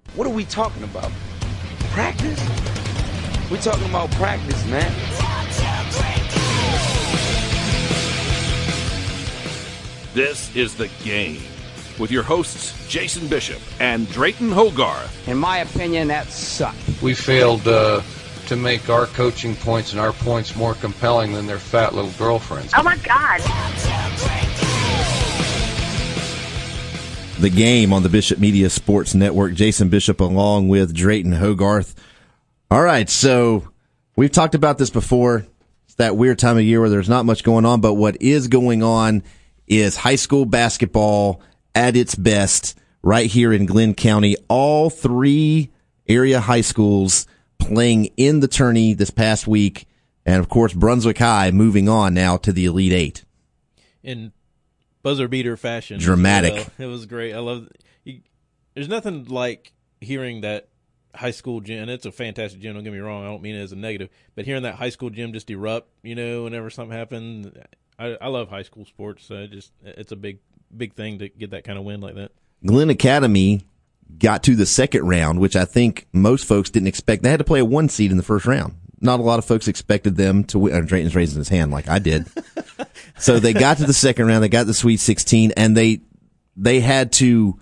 What are we talking about? Practice? We're talking about practice, man. This is The Game with your hosts Jason Bishop and Drayton Hogarth. In my opinion, that sucked. We failed to make our coaching points and our points more compelling than their fat little girlfriends. Oh, my God. The Game on the Bishop Media Sports Network. Jason Bishop along with Drayton Hogarth. All right, so we've talked about this before. It's that weird time of year where there's not much going on, but what is going on is high school basketball at its best right here in Glenn County. All three area high schools playing in the tourney this past week, and of course Brunswick High moving on now to the Elite Eight. In buzzer beater fashion. Dramatic. It was great. I love it. There's nothing like hearing that high school gym, and it's a fantastic gym, don't get me wrong, I don't mean it as a negative, but hearing that high school gym just erupt, whenever something happens. I love high school sports. It's a big thing to get that kind of win like that. Glenn Academy got to the second round, which I think most folks didn't expect. They had to play a 1 seed in the first round. Not a lot of folks expected them to win. Drayton's raising his hand like I did. So they got to the second round. They got the Sweet 16, and they had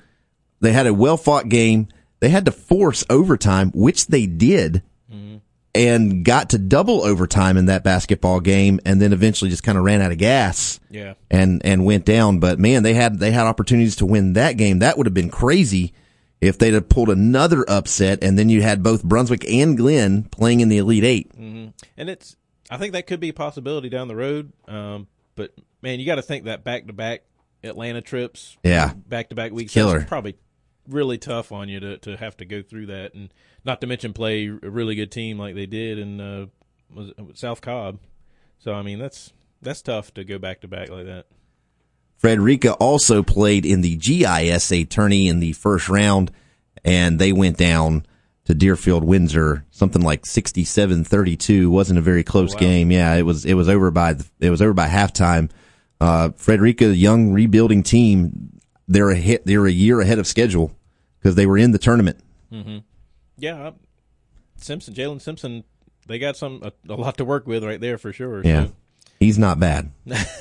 a well-fought game. They had to force overtime, which they did, and got to double overtime in that basketball game, and then eventually just kind of ran out of gas. Yeah. And went down. But man, they had opportunities to win that game. That would have been crazy if they'd have pulled another upset, and then you had both Brunswick and Glenn playing in the Elite Eight. Mm-hmm. And I think that could be a possibility down the road. But man, you got to think that back-to-back Atlanta trips, back-to-back weeks, killer. That's probably really tough on you to have to go through that, and not to mention play a really good team like they did in South Cobb. So I mean, that's tough to go back-to-back like that. Frederica also played in the GISA tourney in the first round, and they went down to Deerfield Windsor, something like 67-32. Wasn't a very close game. Yeah, it was over by halftime. Frederica, Mm-hmm. young rebuilding team, they're a year ahead of schedule because they were in the tournament. Mm-hmm. Yeah, Jalen Simpson, they got a lot to work with right there for sure. Yeah, so. He's not bad.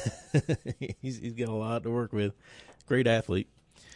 he's got a lot to work with. Great athlete.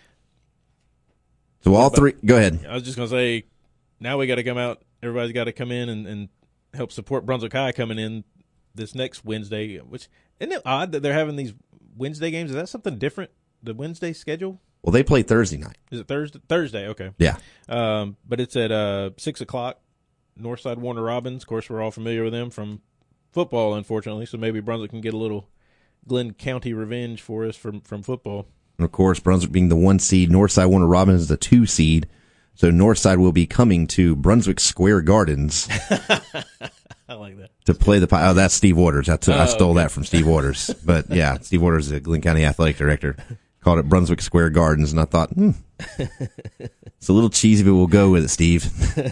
So all three, go ahead. I was just going to say, now we got to come out. Everybody's got to come in and help support Brunswick High coming in this next Wednesday. Which isn't it odd that they're having these Wednesday games? Is that something different? The Wednesday schedule? Well, they play Thursday night. Is it Thursday? Thursday, okay. Yeah. But it's at 6:00. Northside Warner Robins. Of course, we're all familiar with them from football, unfortunately. So maybe Brunswick can get a little Glenn County revenge for us from football. And of course, Brunswick being the 1 seed, Northside Warner Robins is the 2 seed. So Northside will be coming to Brunswick Square Gardens. I like that. To play that's Steve Waters. I stole that from Steve Waters. But yeah, Steve Waters is the Glenn County Athletic Director. Called it Brunswick Square Gardens, and I thought, it's a little cheesy, but we'll go with it, Steve.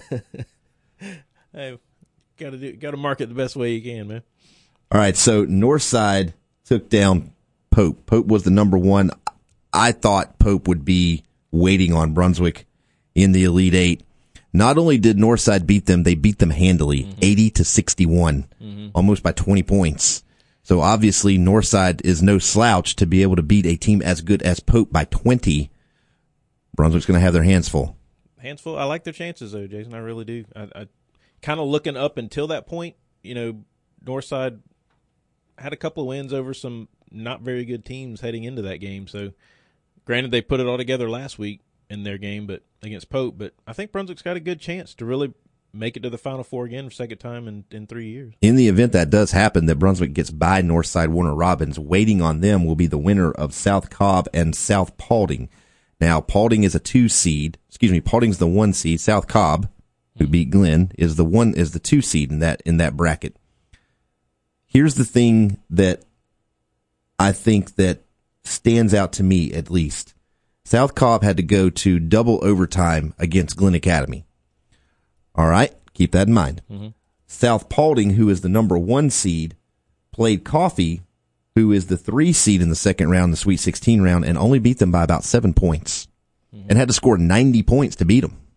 Hey, got to market the best way you can, man. All right, so Northside took down Pope. Pope was the number 1. I thought Pope would be waiting on Brunswick in the Elite Eight. Not only did Northside beat them, they beat them handily, 80-61, almost by 20 points. So obviously Northside is no slouch to be able to beat a team as good as Pope by 20. Brunswick's going to have their hands full. Hands full. I like their chances, though, Jason. I really do. I kind of looking up until that point, Northside had a couple of wins over some not very good teams heading into that game. So granted, they put it all together last week in their game, but against Pope. But I think Brunswick's got a good chance to really make it to the Final Four again for second time in 3 years. In the event that does happen, that Brunswick gets by Northside Warner Robins, waiting on them will be the winner of South Cobb and South Paulding. Now, Paulding is a 2 seed. Paulding's the 1 seed. South Cobb, who beat Glenn, is the 2 seed in that bracket. Here's the thing that I think that stands out to me, at least. South Cobb had to go to double overtime against Glenn Academy. All right, keep that in mind. South Paulding, who is the number 1 seed, played Coffee, who is the 3 seed in the second round, the Sweet 16 round, and only beat them by about 7 points, and had to score 90 points to beat them.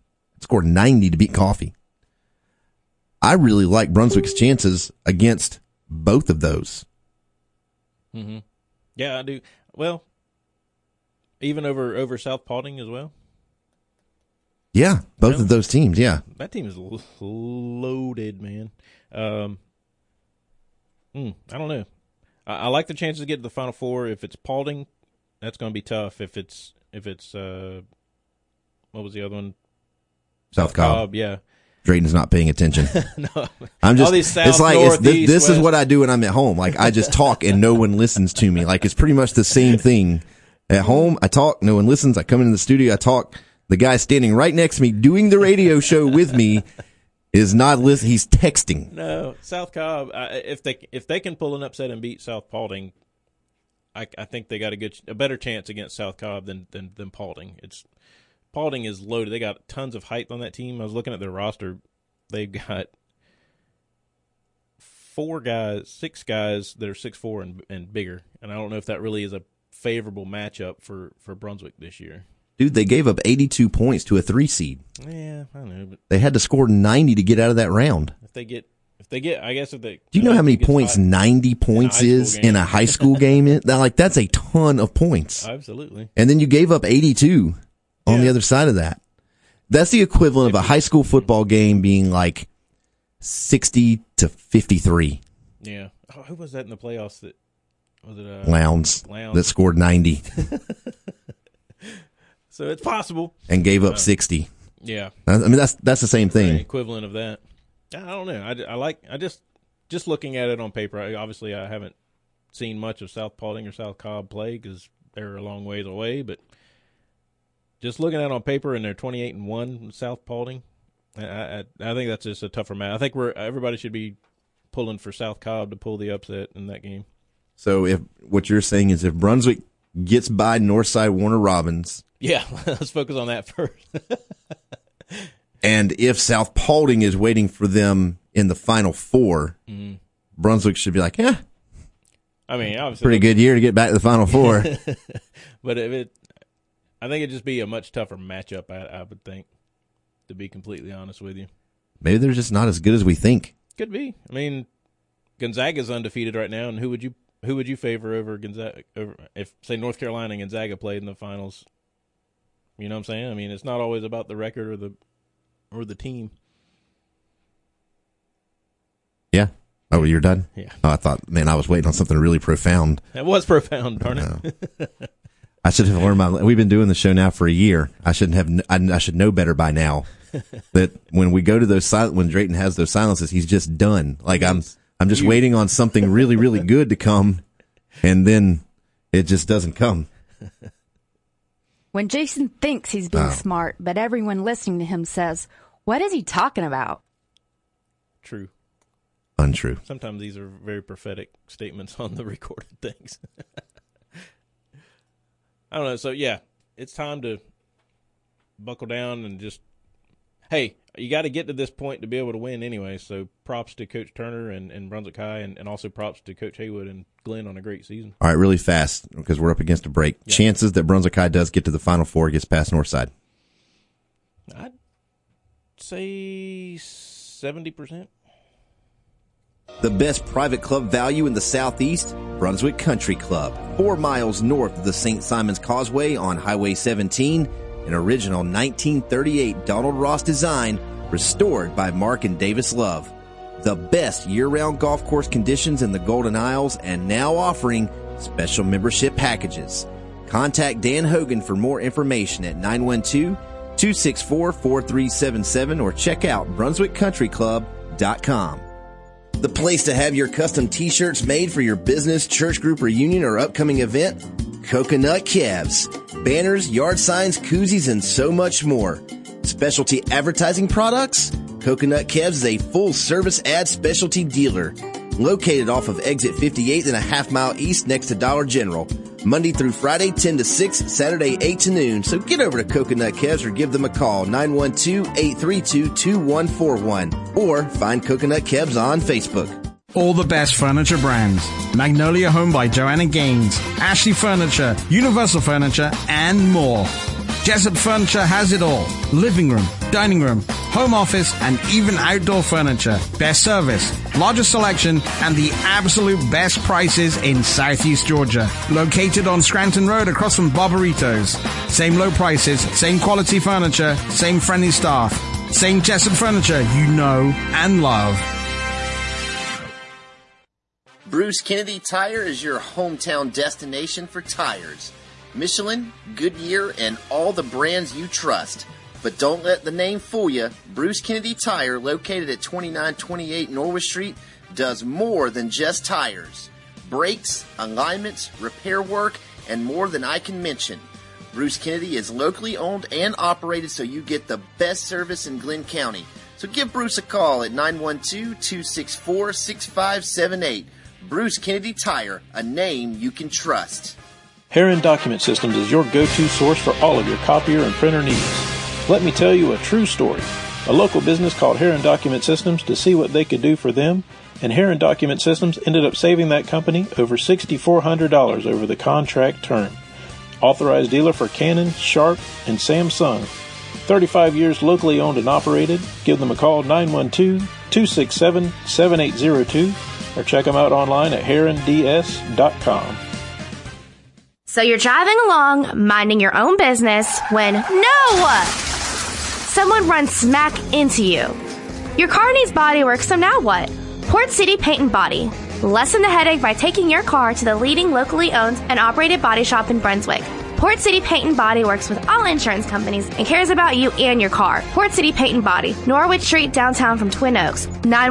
scored 90 to beat Coffee. I really like Brunswick's chances against both of those. Mm-hmm. Yeah, I do. Well, even over South Paulding as well. Yeah, both of those teams. Yeah, that team is loaded, man. I don't know. I like the chances to get to the Final Four. If it's Paulding, that's going to be tough. If it's what was the other one? South Cobb. Yeah. Drayton's not paying attention. No, I'm just. All these south, it's like north, east, this is west. what I do when I'm at home. Like I just talk and no one listens to me. Like it's pretty much the same thing. At home, I talk, no one listens. I come into the studio, I talk. The guy standing right next to me doing the radio show with me is not listening. He's texting. No, South Cobb. If they can pull an upset and beat South Paulding, I think they got a better chance against South Cobb than Paulding. Paulding is loaded. They got tons of height on that team. I was looking at their roster. They've got 6 guys that are 6'4" and bigger. And I don't know if that really is a favorable matchup for Brunswick this year. Dude, they gave up 82 points to a 3 seed. Yeah, I know. But they had to score 90 to get out of that round. If they get, do you know how many points 90 points is in a high school game? That's a ton of points. Absolutely. And then you gave up 82 on the other side of that. That's the equivalent of a high school football game being like 60 to 53. Yeah. Oh, who was that in the playoffs? That was it? Lowndes that scored 90. So it's possible. And gave up 60. Yeah. I mean, that's the same thing. The equivalent of that. I don't know. I just looking at it on paper. Obviously, I haven't seen much of South Paulding or South Cobb play because they're a long ways away. But just looking at it on paper, and they're 28-1 South Paulding. I think that's just a tougher match. I think everybody should be pulling for South Cobb to pull the upset in that game. So if what you're saying is if Brunswick gets by Northside Warner Robins. Yeah, let's focus on that first. And if South Paulding is waiting for them in the Final Four, Brunswick should be like, yeah. I mean, obviously. Pretty good year to get back to the Final Four. But I think it'd just be a much tougher matchup, I would think, to be completely honest with you. Maybe they're just not as good as we think. Could be. I mean, Gonzaga's undefeated right now, and who would you favor over Gonzaga? If, say, North Carolina and Gonzaga played in the finals? You know what I'm saying? I mean, it's not always about the record or the team. Yeah. Oh, you're done? Yeah. Oh, I thought, man, I was waiting on something really profound. That was profound, darn it. I should have learned we've been doing the show now for a year. I should know better by now that when we go to when Drayton has those silences, he's just done. Like I'm just waiting on something really, really good to come, and then it just doesn't come. When Jason thinks he's being smart, but everyone listening to him says, "What is he talking about?" True. Untrue. Sometimes these are very prophetic statements on the recorded things. I don't know. So, yeah, it's time to buckle down and just, hey, you got to get to this point to be able to win anyway. So props to Coach Turner and Brunswick High, and also props to Coach Haywood and Glenn on a great season. All right, really fast because we're up against a break. Yeah. Chances that Brunswick High does get to the Final Four, gets past Northside? I'd say 70%. The best private club value in the Southeast, Brunswick Country Club. 4 miles north of the St. Simons Causeway on Highway 17, an original 1938 Donald Ross design restored by Mark and Davis Love. The best year-round golf course conditions in the Golden Isles and now offering special membership packages. Contact Dan Hogan for more information at 912-264-4377 or check out BrunswickCountryClub.com. The place to have your custom t-shirts made for your business, church group, reunion, or upcoming event? Coconut Kevs. Banners, yard signs, koozies, and so much more. Specialty advertising products? Coconut Kevs is a full-service ad specialty dealer. Located off of exit 58 and a half mile east next to Dollar General. Monday through Friday, 10 to 6, Saturday, 8 to noon. So get over to Coconut Kevs or give them a call, 912-832-2141. Or find Coconut Kevs on Facebook. All the best furniture brands. Magnolia Home by Joanna Gaines, Ashley Furniture, Universal Furniture, and more. Jessup Furniture has it all. Living room, dining room, home office, and even outdoor furniture. Best service, largest selection, and the absolute best prices in Southeast Georgia. Located on Scranton Road across from Barbaritos. Same low prices, same quality furniture, same friendly staff. Same Jessup Furniture you know and love. Bruce Kennedy Tire is your hometown destination for tires. Michelin, Goodyear, and all the brands you trust. But don't let the name fool you. Bruce Kennedy Tire, located at 2928 Norwood Street, does more than just tires. Brakes, alignments, repair work, and more than I can mention. Bruce Kennedy is locally owned and operated, so you get the best service in Glenn County. So give Bruce a call at 912-264-6578. Bruce Kennedy Tire, a name you can trust. Heron Document Systems is your go-to source for all of your copier and printer needs. Let me tell you a true story. A local business called Heron Document Systems to see what they could do for them, and Heron Document Systems ended up saving that company over $6,400 over the contract term. Authorized dealer for Canon, Sharp, and Samsung. 35 years locally owned and operated. Give them a call, 912-267-7802, or check them out online at heronds.com. So you're driving along, minding your own business, when someone runs smack into you. Your car needs body work, so now what? Port City Paint and Body. Lessen the headache by taking your car to the leading locally owned and operated body shop in Brunswick. Port City Paint and Body works with all insurance companies and cares about you and your car. Port City Paint and Body, Norwood Street, downtown from Twin Oaks.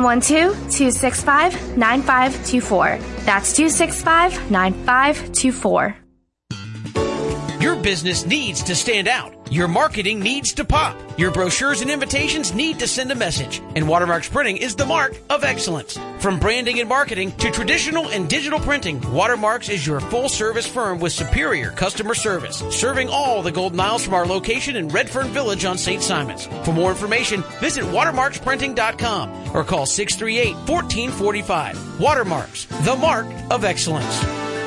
912-265-9524. That's 265-9524. Your business needs to stand out. Your marketing needs to pop. Your brochures and invitations need to send a message. And Watermarks Printing is the mark of excellence. From branding and marketing to traditional and digital printing, Watermarks is your full-service firm with superior customer service, serving all the Golden Isles from our location in Redfern Village on St. Simons. For more information, visit watermarksprinting.com or call 638-1445. Watermarks, the mark of excellence.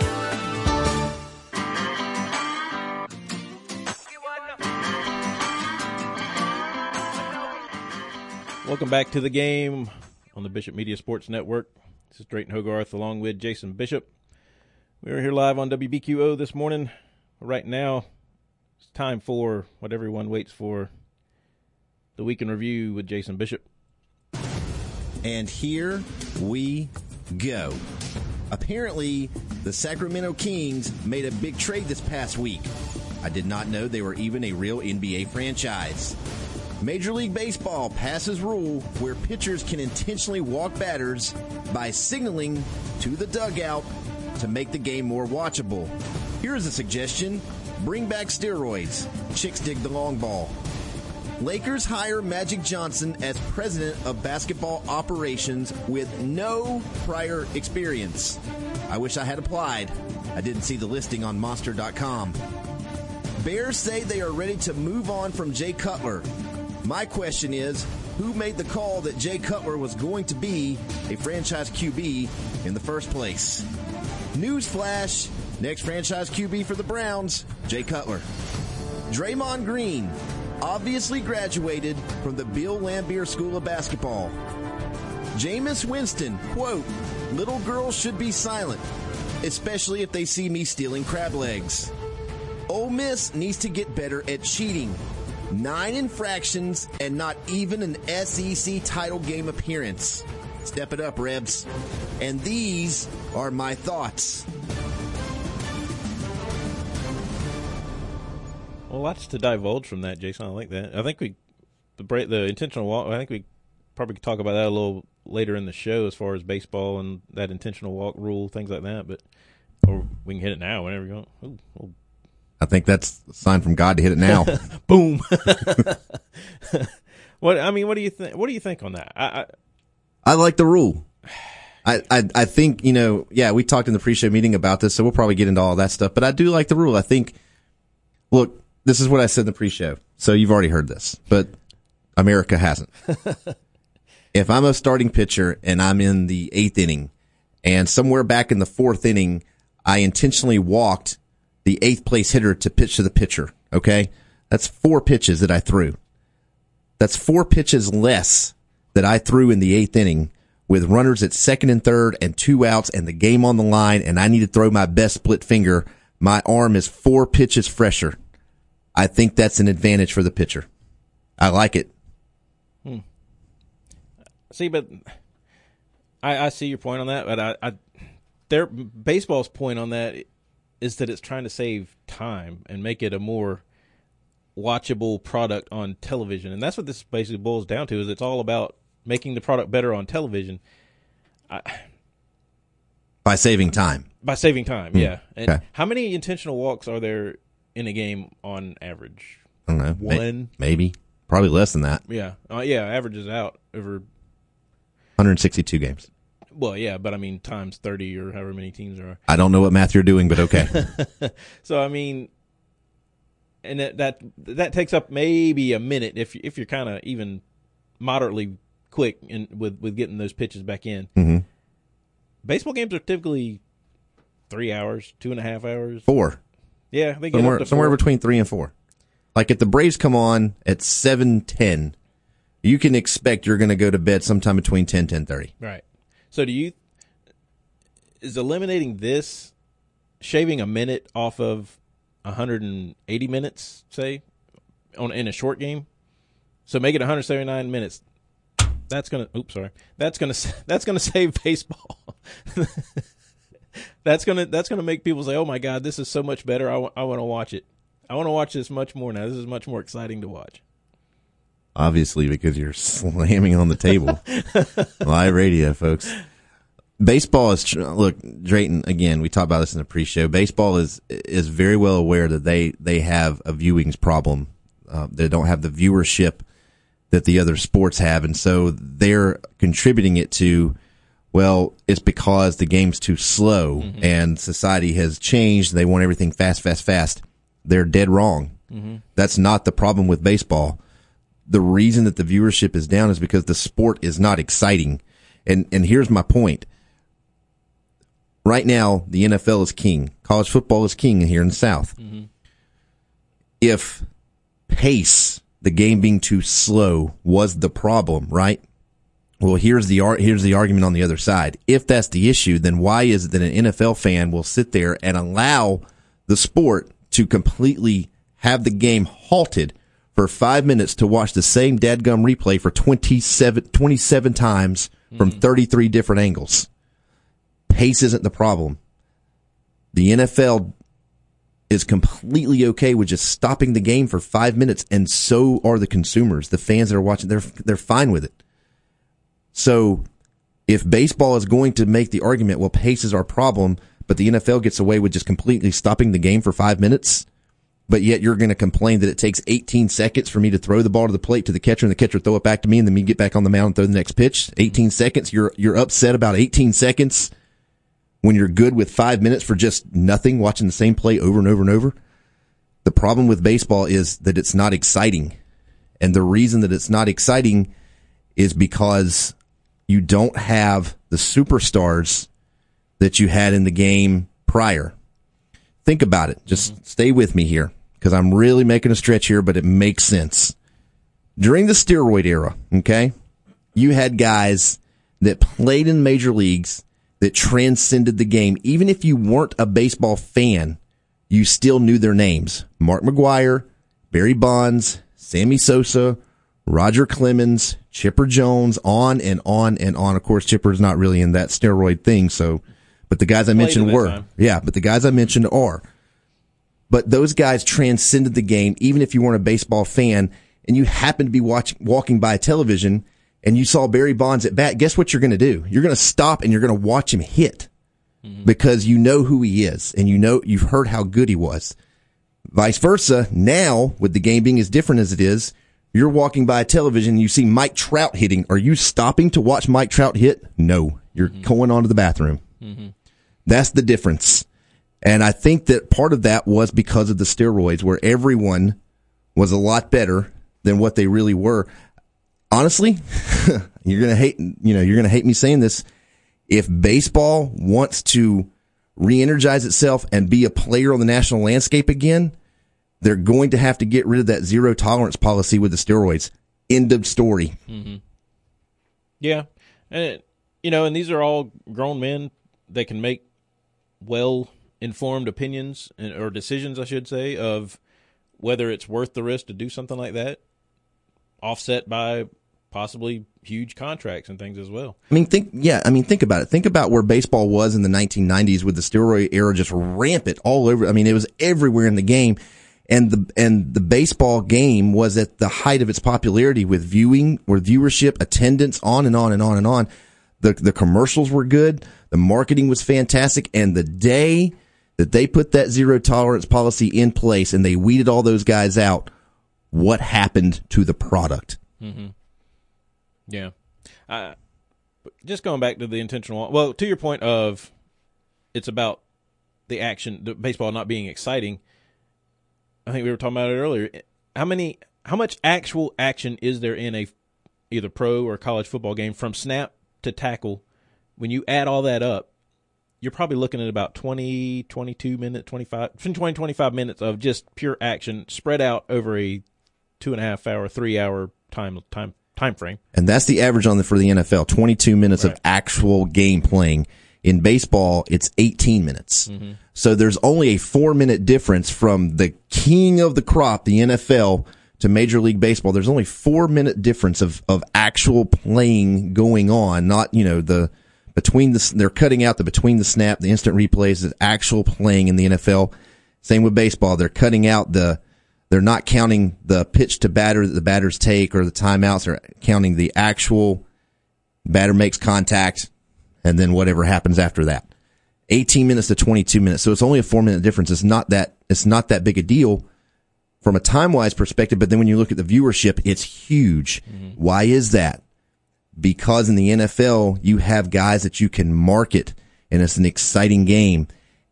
Welcome back to the game on the Bishop Media Sports Network. This is Drayton Hogarth along with Jason Bishop. We're here live on WBQO this morning. Right now, it's time for what everyone waits for, the Week in Review with Jason Bishop. And here we go. Apparently, the Sacramento Kings made a big trade this past week. I did not know they were even a real NBA franchise. Major League Baseball passes rule where pitchers can intentionally walk batters by signaling to the dugout to make the game more watchable. Here's a suggestion. Bring back steroids. Chicks dig the long ball. Lakers hire Magic Johnson as president of basketball operations with no prior experience. I wish I had applied. I didn't see the listing on Monster.com. Bears say they are ready to move on from Jay Cutler. My question is, who made the call that Jay Cutler was going to be a franchise QB in the first place? Newsflash, next franchise QB for the Browns, Jay Cutler. Draymond Green obviously graduated from the Bill Laimbeer School of Basketball. Jameis Winston, quote, little girls should be silent, especially if they see me stealing crab legs. Ole Miss needs to get better at cheating. 9 infractions and not even an SEC title game appearance. Step it up, Rebs. And these are my thoughts. Well, lots to divulge from that, Jason. I like that. I think the intentional walk, I think we probably could talk about that a little later in the show as far as baseball and that intentional walk rule, things like that. But or we can hit it now whenever you want. Ooh. I think that's a sign from God to hit it now. Boom. What do you think? What do you think on that? I like the rule. I think, we talked in the pre-show meeting about this, so we'll probably get into all that stuff. But I do like the rule. I think, look, this is what I said in the pre-show. So you've already heard this, but America hasn't. If I'm a starting pitcher and I'm in the 8th inning, and somewhere back in the 4th inning, I intentionally walked the 8th place hitter to pitch to the pitcher, okay? That's 4 pitches that I threw. That's 4 pitches less that I threw in the 8th inning with runners at 2nd and 3rd and 2 outs and the game on the line, and I need to throw my best split finger. My arm is 4 pitches fresher. I think that's an advantage for the pitcher. I like it. See, but I see your point on that, but baseball's point on that is that it's trying to save time and make it a more watchable product on television, and that's what this basically boils down to. Is it's all about making the product better on television by saving time. By saving time, yeah. And okay. How many intentional walks are there in a game on average? I don't know. 1, maybe, probably less than that. Yeah, averages out over 162 games. Well, yeah, but I mean times 30 or however many teams there are. I don't know what math you're doing, but okay. So I mean, and that takes up maybe a minute if you're kind of even moderately quick with getting those pitches back in. Mm-hmm. Baseball games are typically 3 hours, 2.5 hours, 4. Yeah, they get up to 4. Somewhere between 3 and 4. Like if the Braves come on at 7:10, you can expect you're going to go to bed sometime between 10:30. Right. So is eliminating this, shaving a minute off of 180 minutes, say, in a short game? So make it 179 minutes. That's gonna save baseball. That's gonna make people say, "Oh my God, this is so much better. I want to watch it. I want to watch this much more now. This is much more exciting to watch." Obviously, because you're slamming on the table. Live radio, folks. Baseball is look, Drayton. Again, we talked about this in the pre-show. Baseball is very well aware that they have a viewings problem. They don't have the viewership that the other sports have, and so they're contributing it to. Well, it's because the game's too slow and society has changed. They want everything fast, fast, fast. They're dead wrong. Mm-hmm. That's not the problem with baseball. The reason that the viewership is down is because the sport is not exciting. And here's my point. Right now, the NFL is king. College football is king here in the South. Mm-hmm. If pace, the game being too slow, was the problem, right? Well, here's the argument on the other side. If that's the issue, then why is it that an NFL fan will sit there and allow the sport to completely have the game halted for 5 minutes to watch the same dadgum replay for 27 times from 33 different angles? Pace isn't the problem. The NFL is completely okay with just stopping the game for 5 minutes, and so are the consumers. The fans that are watching, they're fine with it. So if baseball is going to make the argument, well, pace is our problem, but the NFL gets away with just completely stopping the game for 5 minutes, but yet you're going to complain that it takes 18 seconds for me to throw the ball to the plate to the catcher and the catcher throw it back to me and then me get back on the mound and throw the next pitch. 18 seconds. You're upset about 18 seconds when you're good with 5 minutes for just nothing, watching the same play over and over and over. The problem with baseball is that it's not exciting. And the reason that it's not exciting is because you don't have the superstars that you had in the game prior. Think about it. Just stay with me here, because I'm really making a stretch here, but it makes sense. During the steroid era, okay, you had guys that played in major leagues that transcended the game. Even if you weren't a baseball fan, you still knew their names. Mark McGwire, Barry Bonds, Sammy Sosa, Roger Clemens, Chipper Jones, on and on and on. Of course, Chipper's not really in that steroid thing, so, but the guys I mentioned were. Time. Yeah, but the guys I mentioned are. But those guys transcended the game, even if you weren't a baseball fan, and you happened to be walking by a television, and you saw Barry Bonds at bat. Guess what you're going to do? You're going to stop and you're going to watch him hit, because you know who he is, and you've heard how good he was. Vice versa, now, with the game being as different as it is, you're walking by a television and you see Mike Trout hitting. Are you stopping to watch Mike Trout hit? No. You're going on to the bathroom. Mm-hmm. That's the difference. And I think that part of that was because of the steroids, where everyone was a lot better than what they really were. Honestly, you're going to hate me saying this. If baseball wants to re-energize itself and be a player on the national landscape again, they're going to have to get rid of that zero tolerance policy with the steroids. End of story. Mm-hmm. Yeah. And, and these are all grown men. They can make well-informed opinions or decisions, I should say, of whether it's worth the risk to do something like that, offset by possibly huge contracts and things as well. Think about it. Think about where baseball was in the 1990s with the steroid era just rampant all over. It was everywhere in the game. And the baseball game was at the height of its popularity with viewership, attendance, on and on and on and on. The commercials were good. The marketing was fantastic. And the day that they put that zero tolerance policy in place and they weeded all those guys out, what happened to the product? Mm-hmm. Yeah. Just going back to the intentional, well, to your point of it's about the action, the baseball not being exciting. I think we were talking about it earlier. How much actual action is there in a either pro or college football game from snap to tackle? When you add all that up, you're probably looking at about 20, 22 minutes, 25 minutes of just pure action spread out over a 2.5 hour, 3 hour time frame. And that's the average for the NFL, 22 minutes of actual game playing. In baseball, it's 18 minutes. Mm-hmm. So there's only a 4-minute difference from the king of the crop, the NFL, to Major League Baseball. There's only 4-minute difference of actual playing going on, not, they're cutting out the between the snap, the instant replays, the actual playing in the NFL. Same with baseball. They're cutting out they're not counting the pitch to batter that the batters take or the timeouts. They're counting the actual batter makes contact and then whatever happens after that. 18 minutes to 22 minutes. So it's only a 4-minute difference. It's not that big a deal from a time-wise perspective, but then when you look at the viewership, it's huge. Mm-hmm. Why is that? Because in the NFL, you have guys that you can market, and it's an exciting game.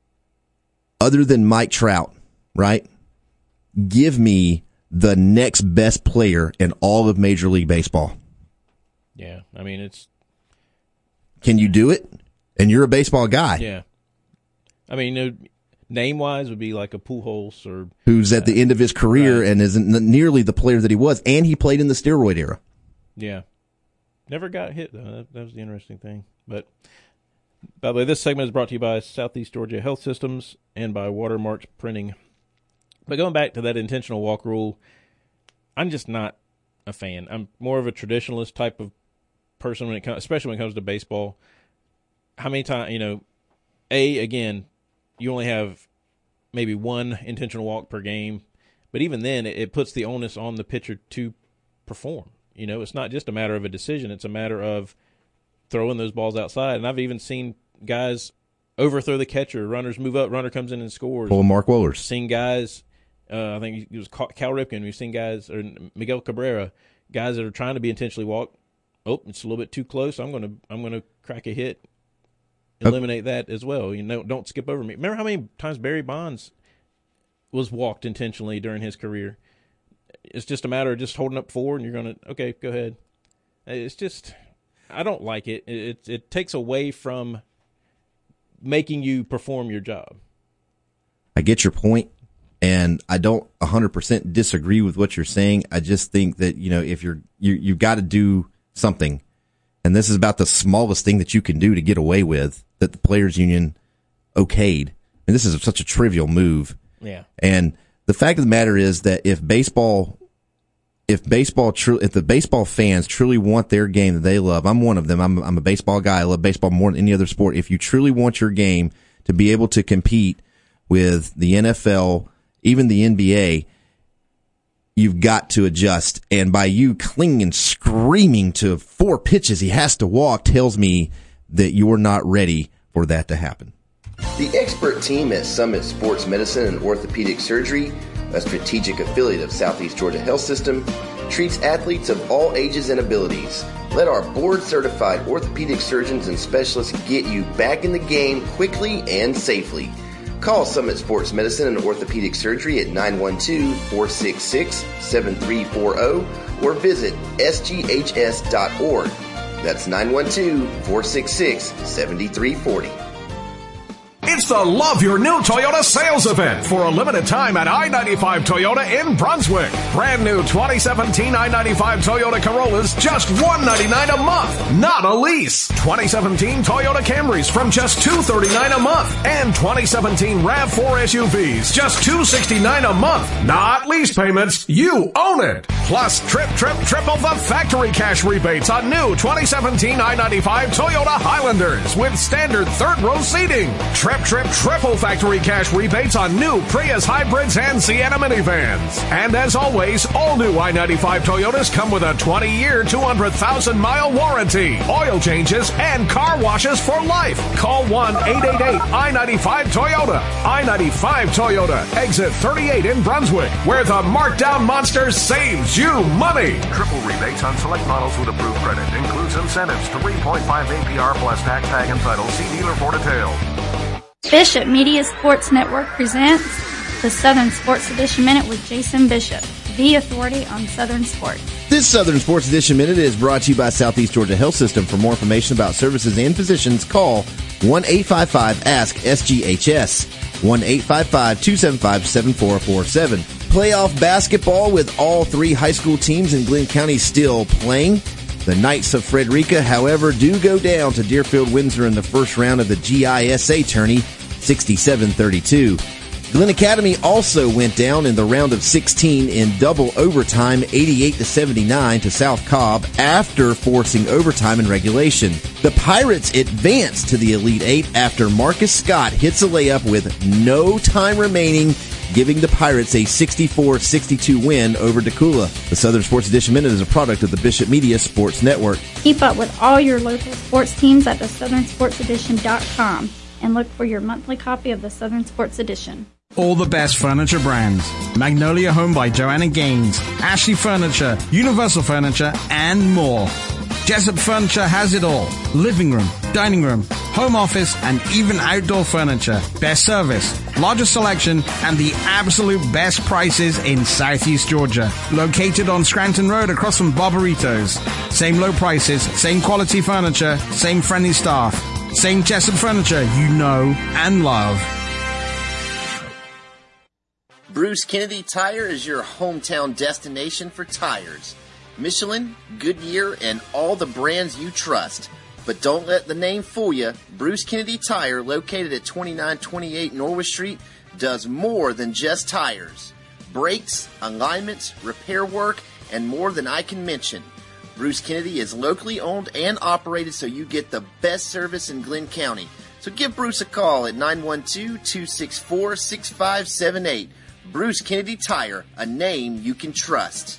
Other than Mike Trout, right? Give me the next best player in all of Major League Baseball. Yeah, Can you do it? And you're a baseball guy. Yeah. Name-wise would be like a Pujols or who's at the end of his career and isn't nearly the player that he was, and he played in the steroid era. Yeah. Never got hit, though. That was the interesting thing. But, by the way, this segment is brought to you by Southeast Georgia Health Systems and by Watermark Printing. But going back to that intentional walk rule, I'm just not a fan. I'm more of a traditionalist type of person especially when it comes to baseball. How many times, again, you only have maybe one intentional walk per game, but even then it puts the onus on the pitcher to perform. It's not just a matter of a decision. It's a matter of throwing those balls outside. And I've even seen guys overthrow the catcher, runners move up, runner comes in and scores. Pull Mark Wohlers. Seen guys, I think it was Cal Ripken. We've seen guys, or Miguel Cabrera, guys that are trying to be intentionally walked. Oh, it's a little bit too close. I'm gonna crack a hit, eliminate that as well. Don't skip over me. Remember how many times Barry Bonds was walked intentionally during his career? It's just a matter of just holding up forward, and you're gonna go ahead. It's just I don't like it. It takes away from making you perform your job. I get your point, and I don't 100% disagree with what you're saying. I just think that if you've got to do something, and this is about the smallest thing that you can do to get away with that the players union okayed, and this is such a trivial move. Yeah. And the fact of the matter is that if the baseball fans truly want their game that they love, I'm one of them. I'm a baseball guy. I love baseball more than any other sport. If you truly want your game to be able to compete with the NFL, even the NBA, you've got to adjust. And by you clinging and screaming to 4 pitches he has to walk tells me that you're not ready for that to happen. The expert team at Summit Sports Medicine and Orthopedic Surgery, a strategic affiliate of Southeast Georgia Health System, treats athletes of all ages and abilities. Let our board-certified orthopedic surgeons and specialists get you back in the game quickly and safely. Call Summit Sports Medicine and Orthopedic Surgery at 912-466-7340 or visit sghs.org. That's 912-466-7340. It's the Love Your New Toyota sales event for a limited time at I-95 Toyota in Brunswick. Brand new 2017 I-95 Toyota Corollas just $199 a month, not a lease. 2017 Toyota Camrys from just $239 a month. And 2017 RAV4 SUVs just $269 a month, not lease payments. You own it. Plus, triple the factory cash rebates on new 2017 I-95 Toyota Highlanders with standard third row seating. Triple factory cash rebates on new Prius hybrids and Sienna minivans. And as always, all new I-95 Toyotas come with a 20-year, 200,000-mile warranty, oil changes, and car washes for life. Call 1-888-I-95 Toyota. I-95 Toyota, exit 38 in Brunswick, where the markdown monster saves you money. Triple rebates on select models with approved credit. Includes incentives, 3.5 APR plus tax, tag, and title. See dealer for details. Bishop Media Sports Network presents the Southern Sports Edition Minute with Jason Bishop, the authority on Southern sports. This Southern Sports Edition Minute is brought to you by Southeast Georgia Health System. For more information about services and physicians, call 1-855-ASK-SGHS, 1-855-275-7447. Playoff basketball with all three high school teams in Glenn County still playing. The Knights of Frederica, however, do go down to Deerfield Windsor in the first round of the GISA tourney, 67-32. Glen Academy also went down in the round of 16 in double overtime, 88-79 to South Cobb after forcing overtime in regulation. The Pirates advanced to the Elite Eight after Marcus Scott hits a layup with no time remaining, giving the Pirates a 64-62 win over Decula. The Southern Sports Edition Minute is a product of the Bishop Media Sports Network. Keep up with all your local sports teams at thesouthernsportsedition.com and look for your monthly copy of the Southern Sports Edition. All the best furniture brands. Magnolia Home by Joanna Gaines, Ashley Furniture, Universal Furniture, and more. Jessup Furniture has it all. Living room, dining room, home office, and even outdoor furniture. Best service, largest selection, and the absolute best prices in Southeast Georgia. Located on Scranton Road across from Barbaritos. Same low prices, same quality furniture, same friendly staff. Same Jessup Furniture you know and love. Bruce Kennedy Tire is your hometown destination for tires. Michelin, Goodyear, and all the brands you trust. But don't let the name fool you. Bruce Kennedy Tire, located at 2928 Norwood Street, does more than just tires. Brakes, alignments, repair work, and more than I can mention. Bruce Kennedy is locally owned and operated, so you get the best service in Glenn County. So give Bruce a call at 912-264-6578. Bruce Kennedy Tire, a name you can trust.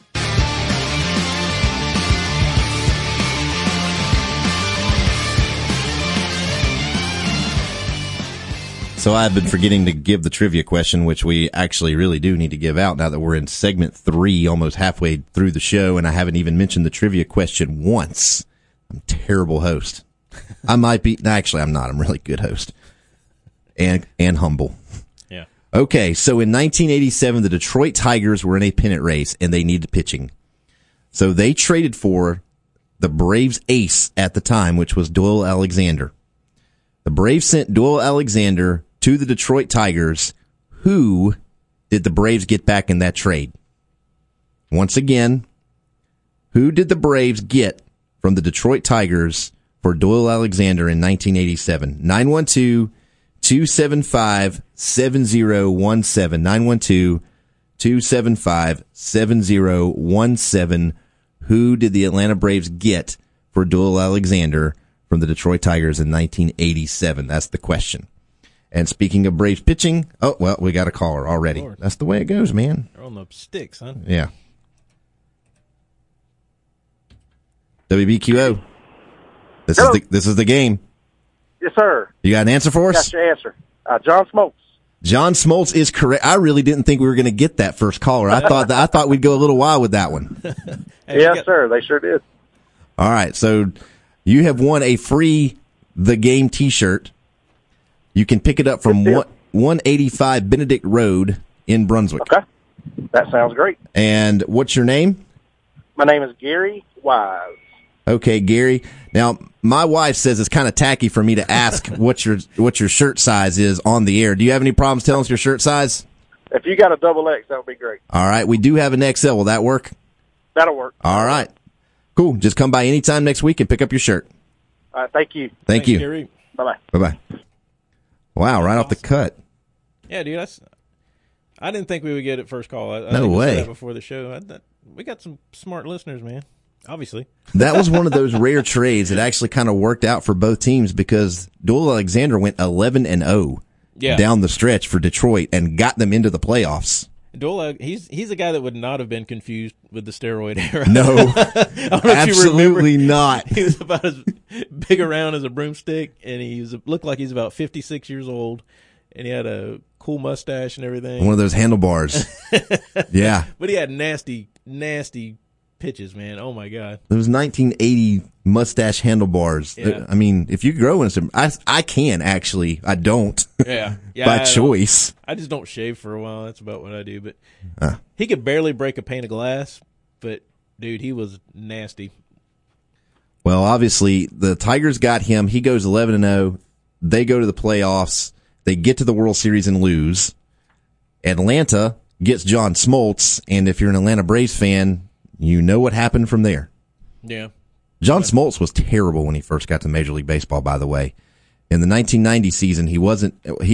So I've been forgetting to give the trivia question, which we actually really do need to give out now that we're in segment 3, almost halfway through the show, and I haven't even mentioned the trivia question once. I'm a terrible host. I might be. Actually, I'm not. I'm a really good host. And humble. Yeah. Okay, so in 1987, the Detroit Tigers were in a pennant race, and they needed pitching. So they traded for the Braves ace at the time, which was Doyle Alexander. The Braves sent Doyle Alexander to the Detroit Tigers. Who did the Braves get back in that trade? Once again, who did the Braves get from the Detroit Tigers for Doyle Alexander in 1987? 912-275-7017. 912-275-7017. Who did the Atlanta Braves get for Doyle Alexander from the Detroit Tigers in 1987? That's the question. And speaking of Braves pitching, oh, well, we got a caller already. Lord. That's the way it goes, man. They're on the sticks, huh? Yeah. WBQO. This is the game. Yes, sir. You got an answer for us? Got your answer. John Smoltz. John Smoltz is correct. I really didn't think we were going to get that first caller. I thought we'd go a little while with that one. Yes, sir. They sure did. All right, so you have won a free The Game T-shirt. You can pick it up from 185 Benedict Road in Brunswick. Okay, that sounds great. And what's your name? My name is Gary Wise. Okay, Gary. Now, my wife says it's kind of tacky for me to ask what your shirt size is on the air. Do you have any problems telling us your shirt size? If you got a double X, that would be great. All right, we do have an XL. Will that work? That'll work. All right. Cool. Just come by anytime next week and pick up your shirt. All right, thank you. Thank you. Gary. Bye-bye. Bye-bye. Wow, right off the cut. Yeah, dude, I didn't think we would get it first call. I No think we way. said that before the show. We got some smart listeners, man. Obviously. That was one of those rare trades that actually kind of worked out for both teams because Doyle Alexander went 11-0 down the stretch for Detroit and got them into the playoffs. Doyle, he's a guy that would not have been confused with the steroid era. No, I don't know absolutely not. He was about as big around as a broomstick, and looked like he's about 56 years old, and he had a cool mustache and everything. One of those handlebars. Yeah. But he had nasty pitches, man. Oh, my God. It was 1980 mustache handlebars. Yeah. I mean, if you grow in some, I can actually. I don't. Yeah. By choice. I just don't shave for a while. That's about what I do. But he could barely break a pane of glass. But, dude, he was nasty. Well, obviously, the Tigers got him. He goes 11-0. They go to the playoffs. They get to the World Series and lose. Atlanta gets John Smoltz. And if you're an Atlanta Braves fan, you know what happened from there. Yeah. John Smoltz was terrible when he first got to Major League Baseball, by the way. In the 1990 season, he was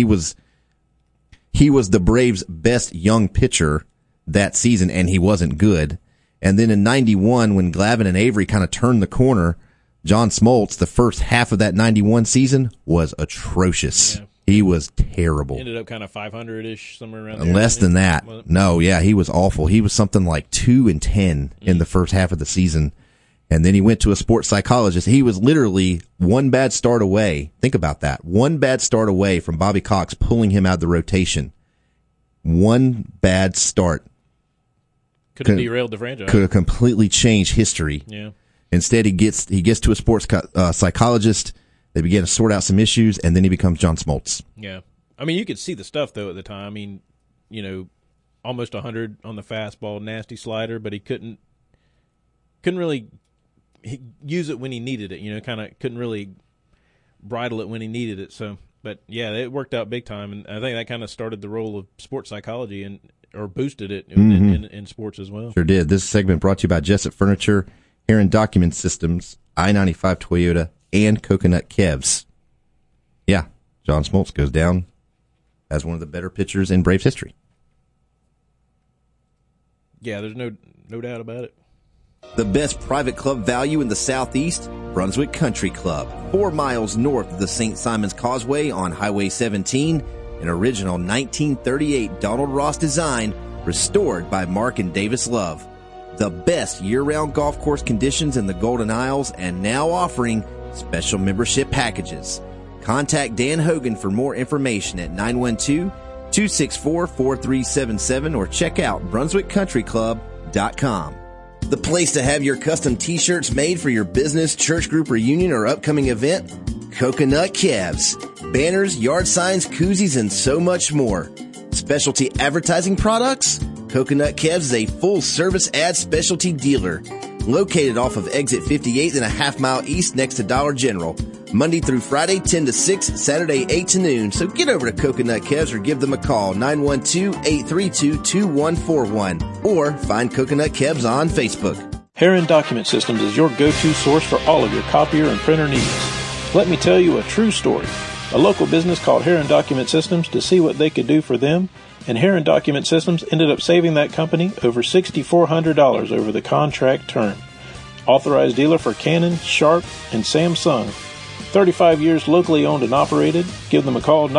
the Braves' best young pitcher that season, and he wasn't good. And then in 91, when Glavine and Avery kind of turned the corner, John Smoltz, the first half of that 91 season, was atrocious. Yeah. He was terrible. Ended up kind of 500-ish, somewhere around there. Less than that. No, yeah, he was awful. He was something like 2-10 in the first half of the season. And then he went to a sports psychologist. He was literally one bad start away. Think about that. One bad start away from Bobby Cox pulling him out of the rotation. One bad start. Could have derailed the franchise. Could have completely changed history. Yeah. Instead, he gets to a sports psychologist. They begin to sort out some issues, and then he becomes John Smoltz. Yeah. I mean, you could see the stuff, though, at the time. I mean, almost 100 on the fastball, nasty slider, but he couldn't really use it when he needed it, kind of couldn't really bridle it when he needed it. So, but, yeah, it worked out big time, and I think that kind of started the role of sports psychology or boosted it in sports as well. Sure did. This segment brought to you by Jessup Furniture, Heron Document Systems, I-95 Toyota, and Coconut Kevs. Yeah, John Smoltz goes down as one of the better pitchers in Braves history. Yeah, there's no doubt about it. The best private club value in the Southeast, Brunswick Country Club, 4 miles north of the St. Simons Causeway on Highway 17, an original 1938 Donald Ross design restored by Mark and Davis Love. The best year-round golf course conditions in the Golden Isles and now offering special membership packages. Contact Dan Hogan for more information at 912-264-4377 or check out BrunswickCountryClub.com. The place to have your custom t-shirts made for your business, church group, reunion, or upcoming event? Coconut Kevs. Banners, yard signs, koozies, and so much more. Specialty advertising products? Coconut Kevs is a full-service ad specialty dealer. Located off of exit 58 and a half mile east next to Dollar General. Monday through Friday, 10 to 6, Saturday, 8 to noon. So get over to Coconut Kevs or give them a call, 912-832-2141. Or find Coconut Kevs on Facebook. Heron Document Systems is your go-to source for all of your copier and printer needs. Let me tell you a true story. A local business called Heron Document Systems to see what they could do for them, and Heron Document Systems ended up saving that company over $6,400 over the contract term. Authorized dealer for Canon, Sharp, and Samsung. 35 years locally owned and operated. Give them a call,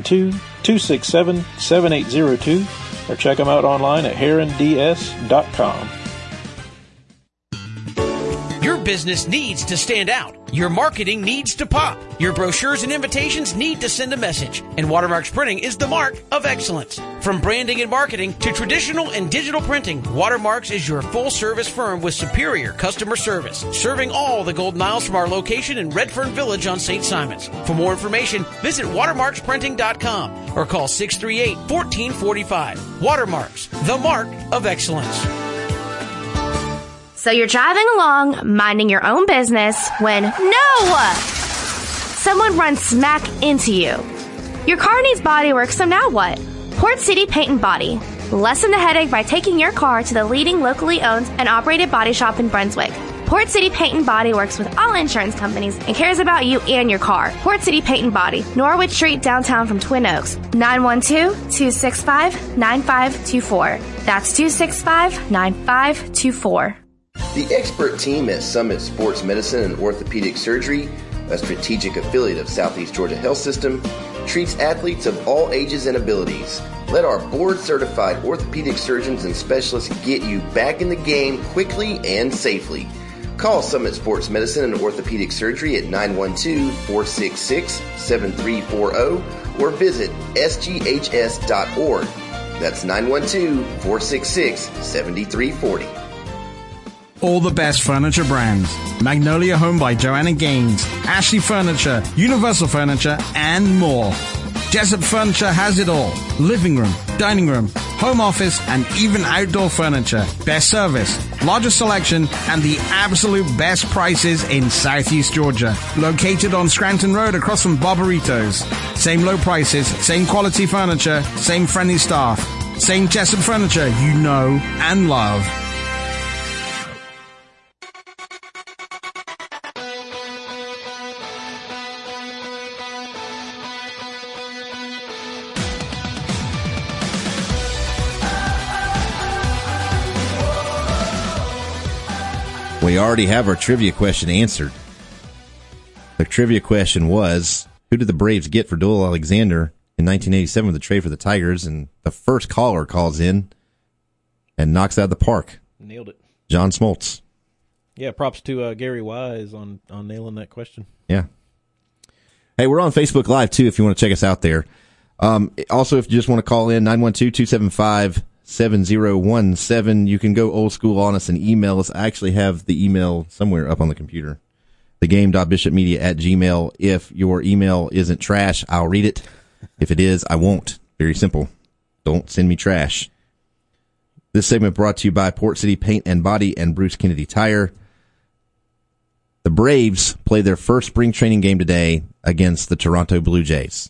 912-267-7802, or check them out online at heronds.com. Your business needs to stand out. Your marketing needs to pop. Your brochures and invitations need to send a message. And Watermarks Printing is the mark of excellence. From branding and marketing to traditional and digital printing, Watermarks is your full-service firm with superior customer service, serving all the Golden Isles from our location in Redfern Village on St. Simons. For more information, visit watermarksprinting.com or call 638-1445. Watermarks, the mark of excellence. So you're driving along, minding your own business, when no! Someone runs smack into you. Your car needs body work, so now what? Port City Paint and Body. Lessen the headache by taking your car to the leading locally owned and operated body shop in Brunswick. Port City Paint and Body works with all insurance companies and cares about you and your car. Port City Paint and Body, Norwich Street, downtown from Twin Oaks. 912-265-9524. That's 265-9524. The expert team at Summit Sports Medicine and Orthopedic Surgery, a strategic affiliate of Southeast Georgia Health System, treats athletes of all ages and abilities. Let our board-certified orthopedic surgeons and specialists get you back in the game quickly and safely. Call Summit Sports Medicine and Orthopedic Surgery at 912-466-7340 or visit sghs.org. That's 912-466-7340. All the best furniture brands. Magnolia Home by Joanna Gaines, Ashley Furniture, Universal Furniture, and more. Jessup Furniture has it all. Living room, dining room, home office, and even outdoor furniture. Best service, largest selection, and the absolute best prices in Southeast Georgia. Located on Scranton Road across from Barbaritos. Same low prices, same quality furniture, same friendly staff. Same Jessup Furniture you know and love. We already have our trivia question answered. The trivia question was, who did the Braves get for Doyle Alexander in 1987 with the trade for the Tigers? And the first caller calls in and knocks it out of the park. Nailed it. John Smoltz. Yeah, props to Gary Wise on nailing that question. Yeah. Hey, we're on Facebook Live, too, if you want to check us out there. Also, if you just want to call in, 912-275-7017. You can go old school on us and email us. I actually have the email somewhere up on the computer. thegame.bishopmedia@gmail. If your email isn't trash, I'll read it. If it is, I won't. Very simple. Don't send me trash. This segment brought to you by Port City Paint and Body and Bruce Kennedy Tire. The Braves play their first spring training game today against the Toronto Blue Jays.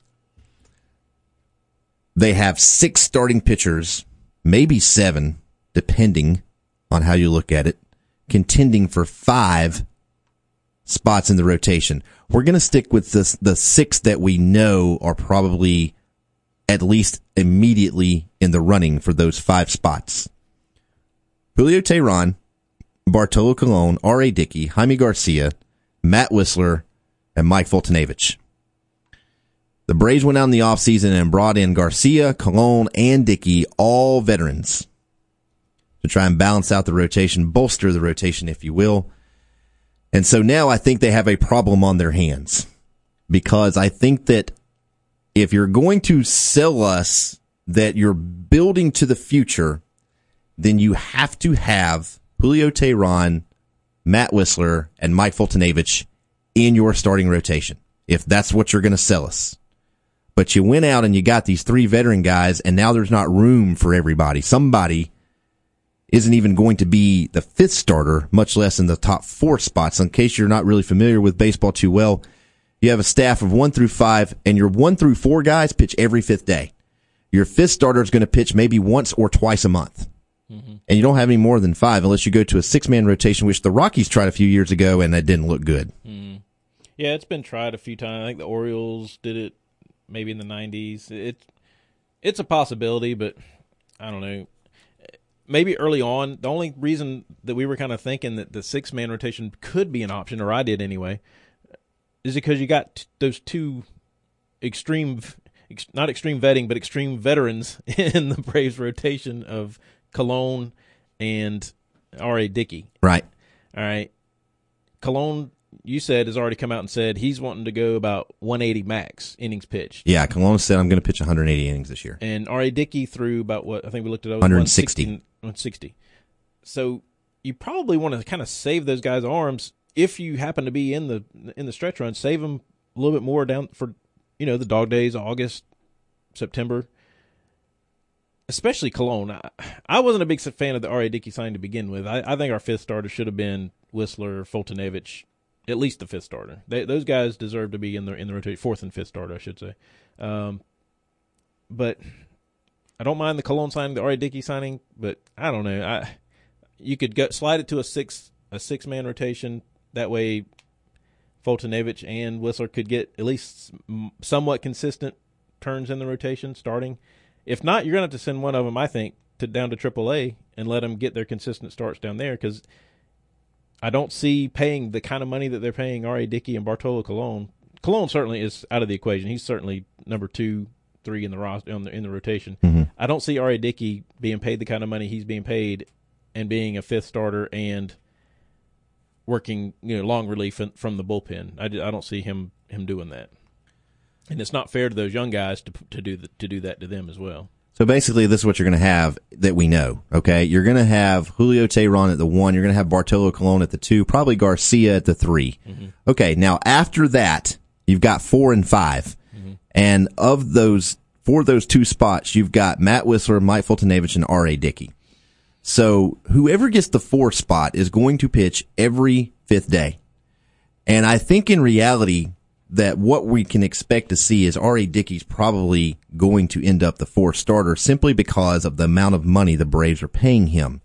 They have 6 starting pitchers, maybe 7, depending on how you look at it, contending for 5 spots in the rotation. We're going to stick with the 6 that we know are probably at least immediately in the running for those 5 spots. Julio Teheran, Bartolo Colon, R.A. Dickey, Jaime Garcia, Matt Wisler, and Mike Foltynewicz. The Braves went out in the offseason and brought in Garcia, Colon, and Dickey, all veterans, to try and balance out the rotation, bolster the rotation, if you will. And so now I think they have a problem on their hands, because I think that if you're going to sell us that you're building to the future, then you have to have Julio Teheran, Matt Wisler, and Mike Foltynewicz in your starting rotation, if that's what you're going to sell us. But you went out and you got these 3 veteran guys, and now there's not room for everybody. Somebody isn't even going to be the 5th starter, much less in the top 4 spots. In case you're not really familiar with baseball too well, you have a staff of 1 through 5, and your 1 through 4 guys pitch every 5th day. Your 5th starter is going to pitch maybe once or twice a month. Mm-hmm. And you don't have any more than 5 unless you go to a 6-man rotation, which the Rockies tried a few years ago, and that didn't look good. Mm. Yeah, it's been tried a few times. I think the Orioles did it maybe in the 90s. It's a possibility, but I don't know. Maybe early on, the only reason that we were kind of thinking that the 6-man rotation could be an option, or I did anyway, is because you got those 2 not extreme vetting, but extreme veterans in the Braves rotation of Colon and R.A. Dickey. Right. All right. Colon, you said, has already come out and said he's wanting to go about 180 max innings pitched. Yeah, Colon said I'm going to pitch 180 innings this year. And R.A. Dickey threw about what I think we looked at 160. 160. So you probably want to kind of save those guys' arms if you happen to be in the stretch run. Save them a little bit more down for the dog days, August, September. especially Cologne. I wasn't a big fan of the R.A. Dickey signing to begin with. I think our fifth starter should have been Whistler, Fultonevich, at least the fifth starter. Those guys deserve to be in the rotation, fourth and fifth starter, I should say. But I don't mind the Cologne signing, the R.A. Dickey signing, but I don't know. You could slide it to a six-man rotation. That way Fultonevich and Whistler could get at least somewhat consistent turns in the rotation starting. If not, you're going to have to send one of them, I think, down to AAA and let them get their consistent starts down there, because I don't see paying the kind of money that they're paying R.A. Dickey and Bartolo Colon. Colon certainly is out of the equation. He's certainly number 2, 3 in the roster in the rotation. Mm-hmm. I don't see R.A. Dickey being paid the kind of money he's being paid and being a fifth starter and working long relief from the bullpen. I don't see him doing that. And it's not fair to those young guys to do that to them as well. So basically, this is what you're going to have that we know, okay? You're going to have Julio Teheran at the 1. You're going to have Bartolo Colon at the 2, probably Garcia at the 3. Mm-hmm. Okay, now after that, you've got 4 and 5. Mm-hmm. And of those, for those 2 spots, you've got Matt Whistler, Mike Fultonevich, and R.A. Dickey. So whoever gets the 4 spot is going to pitch every 5th day. And I think in reality that what we can expect to see is R.A. Dickey's probably going to end up the 4th starter simply because of the amount of money the Braves are paying him.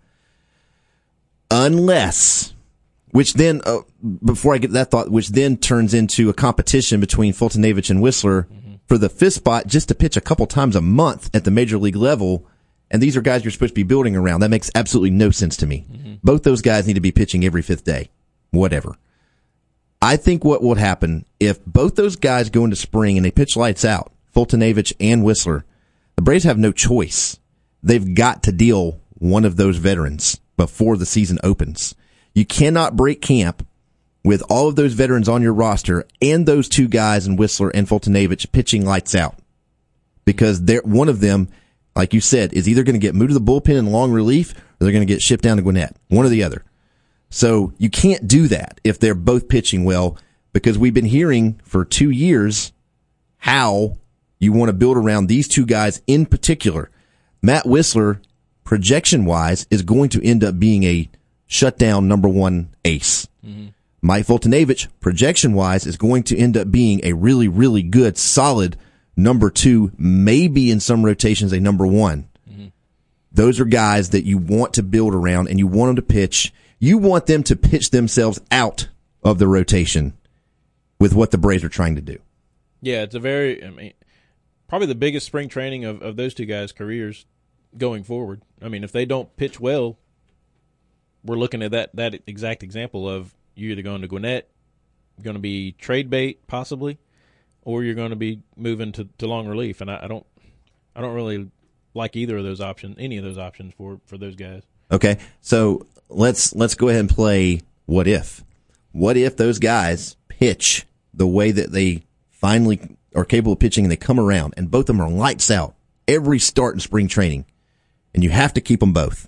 Unless, which then, before I get that thought, which then turns into a competition between Fultonevich and Whistler for the 5th spot just to pitch a couple times a month at the major league level. And these are guys you're supposed to be building around. That makes absolutely no sense to me. Mm-hmm. Both those guys need to be pitching every 5th day. Whatever. I think what would happen if both those guys go into spring and they pitch lights out, Fultonevich and Whistler, the Braves have no choice. They've got to deal one of those veterans before the season opens. You cannot break camp with all of those veterans on your roster and those 2 guys in Whistler and Fultonevich pitching lights out, because one of them, like you said, is either going to get moved to the bullpen in long relief or they're going to get shipped down to Gwinnett, one or the other. So you can't do that if they're both pitching well, because we've been hearing for 2 years how you want to build around these 2 guys in particular. Matt Whistler, projection-wise, is going to end up being a shutdown number 1 ace. Mm-hmm. Mike Fultonevich, projection-wise, is going to end up being a really, really good, solid number 2, maybe in some rotations a number 1. Mm-hmm. Those are guys that you want to build around, and you want them to pitch. You want them to pitch themselves out of the rotation with what the Braves are trying to do. Yeah, it's probably the biggest spring training of those 2 guys' careers going forward. I mean, if they don't pitch well, we're looking at that exact example of you're either going to Gwinnett, you're going to be trade bait possibly, or you're going to be moving to long relief. And I don't really like either of those options, any of those options for those guys. Okay, so let's go ahead and play what if. What if those guys pitch the way that they finally are capable of pitching and they come around and both of them are lights out every start in spring training and you have to keep them both?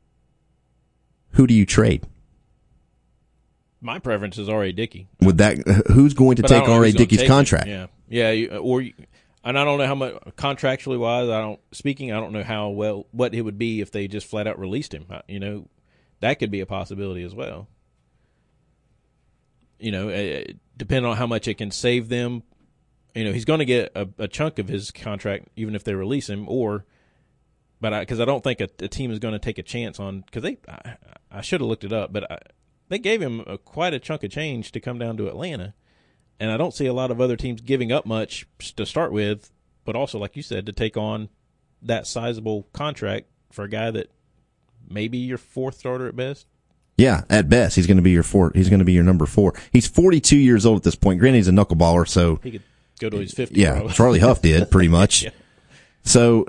Who do you trade? My preference is R.A. Dickey. Who's going to take R.A. Dickey's contract? And I don't know how much contractually wise. I don't know how well what it would be if they just flat out released him. That could be a possibility as well. Depending on how much it can save them. He's going to get a chunk of his contract even if they release him, because I don't think a team is going to take a chance on, because I should have looked it up, but they gave him quite a chunk of change to come down to Atlanta. And I don't see a lot of other teams giving up much to start with, but also, like you said, to take on that sizable contract for a guy that maybe your 4th starter at best. Yeah, at best, he's going to be your 4. He's going to be your number 4. He's 42 years old at this point. Granted, he's a knuckleballer, so he could go to his 50. Yeah, probably. Charlie Huff did pretty much. Yeah. So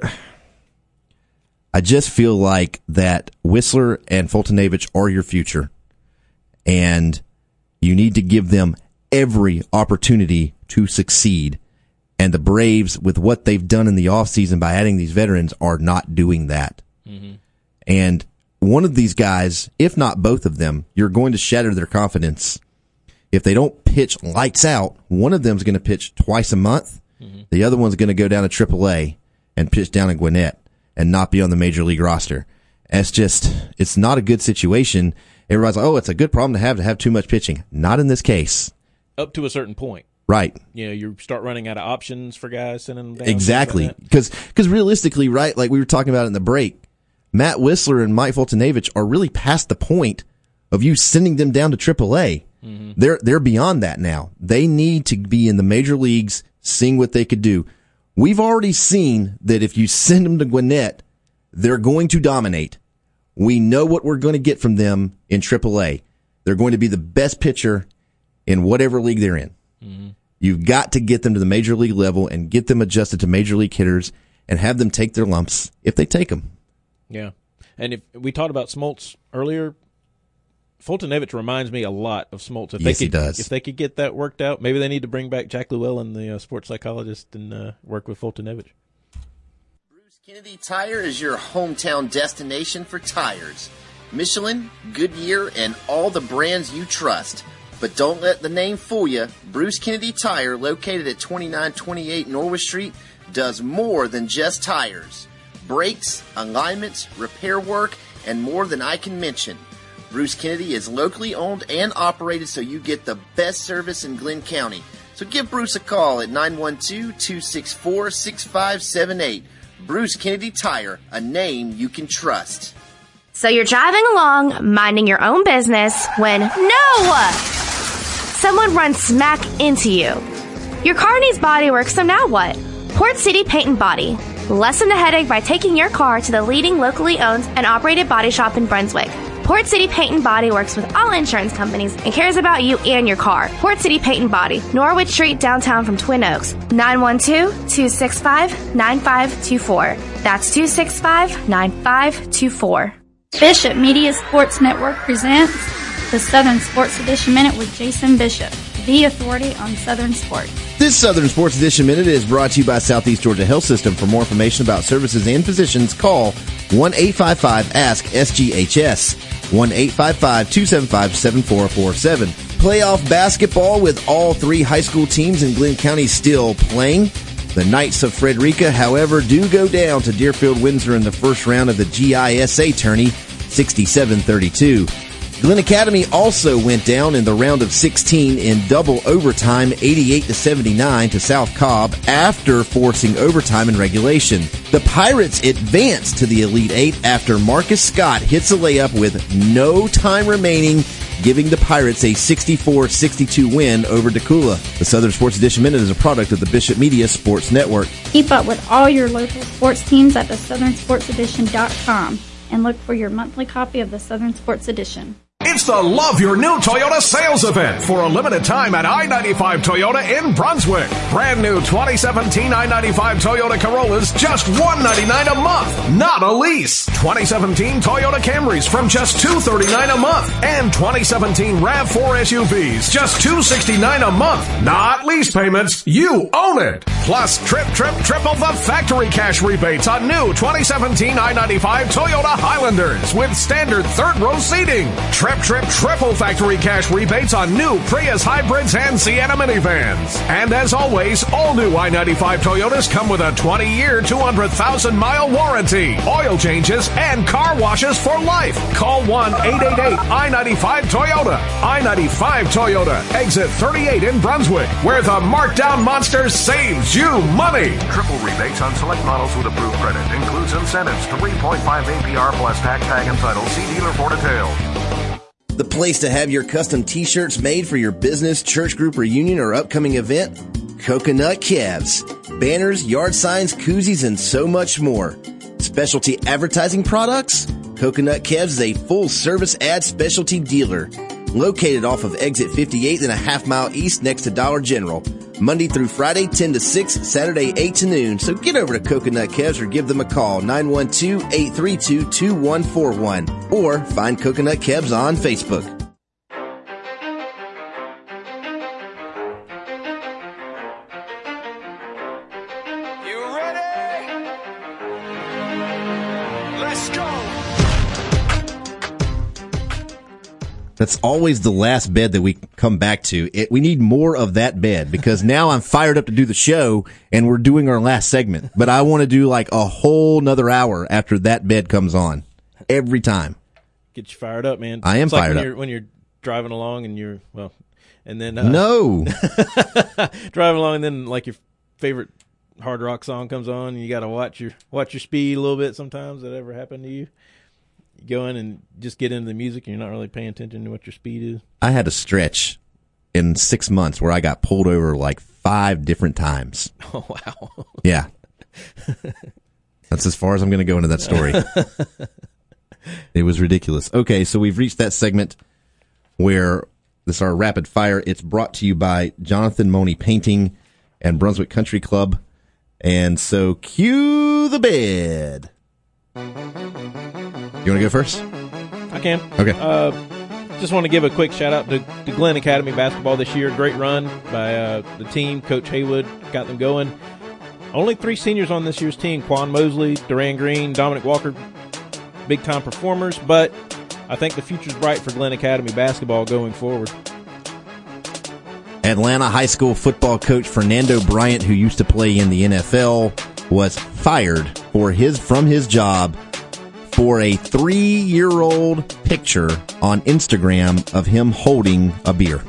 I just feel like that Whistler and Fultonevich are your future, and you need to give them every opportunity to succeed. And the Braves, with what they've done in the offseason by adding these veterans, are not doing that. Mm-hmm. And one of these guys, if not both of them, you're going to shatter their confidence. If they don't pitch lights out, one of them is going to pitch twice a month. Mm-hmm. The other one's going to go down to AAA and pitch down in Gwinnett. and not be on the major league roster. And it's not a good situation. Everybody's like, oh, it's a good problem to have too much pitching. Not in this case. Up to a certain point. Right. You start running out of options for guys, sending them down. Exactly. Because realistically, right, like we were talking about in the break, Matt Whistler and Mike Fultonevich are really past the point of you sending them down to AAA. Mm-hmm. They're beyond that now. They need to be in the major leagues, seeing what they could do. We've already seen that if you send them to Gwinnett, they're going to dominate. We know what we're going to get from them in AAA. They're going to be the best pitcher in whatever league they're in. Mm-hmm. You've got to get them to the major league level and get them adjusted to major league hitters and have them take their lumps if they take them. Yeah. And if we talked about Smoltz earlier, Fultonevich reminds me a lot of Smoltz. He does. If they could get that worked out, maybe they need to bring back Jack Llewellyn, the sports psychologist, and work with Fultonevich. Bruce Kennedy Tire is your hometown destination for tires. Michelin, Goodyear, and all the brands you trust. But don't let the name fool you. Bruce Kennedy Tire, located at 2928 Norwich Street, does more than just tires. Brakes, alignments, repair work, and more than I can mention. Bruce Kennedy is locally owned and operated, so you get the best service in Glenn County. So give Bruce a call at 912-264-6578. Bruce Kennedy Tire, a name you can trust. So you're driving along, minding your own business, when someone runs smack into you. Your car needs body work, so now what? Port City Paint and Body. Lessen the headache by taking your car to the leading locally owned and operated body shop in Brunswick. Port City Paint and Body works with all insurance companies and cares about you and your car. Port City Paint and Body, Norwich Street, downtown from Twin Oaks. 912-265-9524. That's 265-9524. Bishop Media Sports Network presents the Southern Sports Edition Minute with Jason Bishop, the authority on Southern sports. This Southern Sports Edition Minute is brought to you by Southeast Georgia Health System. For more information about services and physicians, call 1-855-ASK-SGHS, 1-855-275-7447. Playoff basketball with all three high school teams in Glenn County still playing. The Knights of Frederica, however, do go down to Deerfield Windsor in the first round of the GISA tourney, 67-32. Glen Academy also went down in the round of 16 in double overtime, 88-79 to South Cobb after forcing overtime in regulation. The Pirates advanced to the Elite Eight after Marcus Scott hits a layup with no time remaining, giving the Pirates a 64-62 win over Decula. The Southern Sports Edition Minute is a product of the Bishop Media Sports Network. Keep up with all your local sports teams at theSouthernSportsEdition.com and look for your monthly copy of the Southern Sports Edition. It's the Love Your New Toyota sales event for a limited time at I-95 Toyota in Brunswick. Brand new 2017 I-95 Toyota Corollas, just $199 a month, not a lease. 2017 Toyota Camrys from just $239 a month. And 2017 RAV4 SUVs, just $269 a month, not lease payments. You own it. Plus, triple the factory cash rebates on new 2017 I-95 Toyota Highlanders with standard third row seating. Triple factory cash rebates on new Prius hybrids and Sienna minivans. And as always, all new I-95 Toyotas come with a 20-year, 200,000-mile warranty, oil changes, and car washes for life. Call 1-888-I-95-TOYOTA. I-95 Toyota, exit 38 in Brunswick, where the markdown monster saves you money. Triple rebates on select models with approved credit. Includes incentives, 3.5 APR plus tax, tag, and title. See dealer for details. The place to have your custom t-shirts made for your business, church group, reunion, or upcoming event? Coconut Kevs. Banners, yard signs, koozies, and so much more. Specialty advertising products? Coconut Kevs is a full-service ad specialty dealer. Located off of exit 58 and a half mile east next to Dollar General. Monday through Friday, 10 to 6, Saturday, 8 to noon. So get over to Coconut Kevs or give them a call, 912-832-2141. Or find Coconut Kevs on Facebook. You ready? Let's go. That's always the last bed that we come back to. We need more of that bed because now I'm fired up to do the show and we're doing our last segment. But I want to do like a whole nother hour after that bed comes on every time. Get you fired up, man. I am it's like fired up. When you're driving along and and then no driving along and then like your favorite hard rock song comes on and you got to watch your speed a little bit. Sometimes that ever happened to you? You go in and just get into the music and you're not really paying attention to what your speed is. I had a stretch in 6 months where I got pulled over like 5 different times. Oh, wow. Yeah. That's as far as I'm going to go into that story. It was ridiculous. Okay, so we've reached that segment where this is our rapid fire. It's brought to you by Jonathan Money Painting and Brunswick Country Club. And so cue the bed. You want to go first? I can. Okay. Just want to give a quick shout out to Glenn Academy basketball this year. Great run by the team. Coach Haywood got them going. Only 3 seniors on this year's team: Quan Mosley, Duran Green, Dominic Walker. Big time performers, but I think the future's bright for Glenn Academy basketball going forward. Atlanta high school football coach Fernando Bryant, who used to play in the NFL, was fired from his job for a 3-year-old picture on Instagram of him holding a beer.